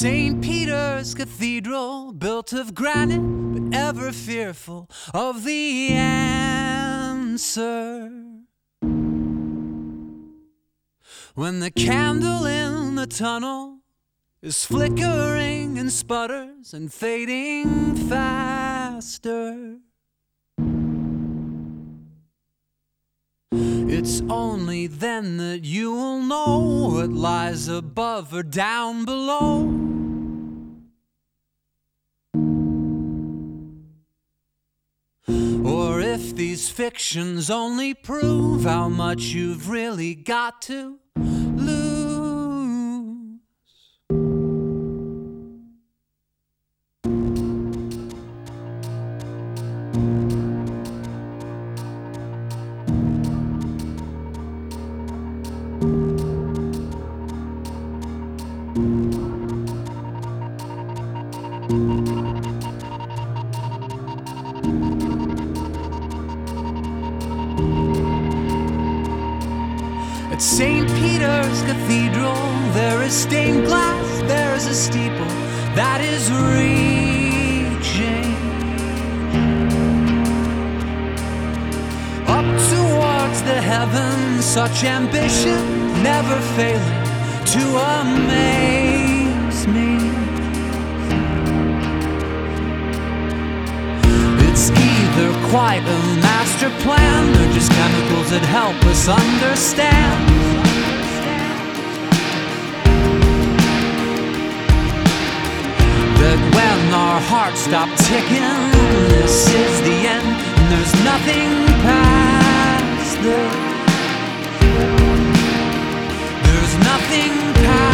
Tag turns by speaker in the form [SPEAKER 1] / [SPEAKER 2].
[SPEAKER 1] St. Peter's Cathedral, built of granite, but ever fearful of the answer. When the candle in the tunnel is flickering and sputters and fading faster, it's only then that you will know what lies above or down below. Or if these fictions only prove how much you've really got to lose. At St. Peter's Cathedral, there is stained glass, there is a steeple that is reaching up towards the heavens, such ambition never failing to amaze me. It's either quite a master plan or just chemicals that help us understand that when our hearts stop ticking, this is the end, and there's nothing past this. There's nothing past